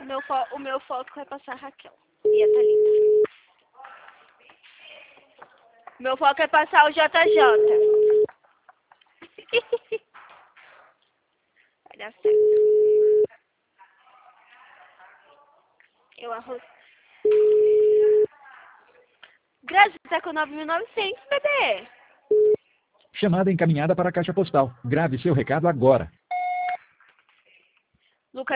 O meu foco vai passar a Raquel e a Thalita. Meu foco é passar o JJ. Vai dar certo. Eu arroz. Grazi, você tá com 9.900, bebê. Chamada encaminhada para a caixa postal. Grave seu recado agora.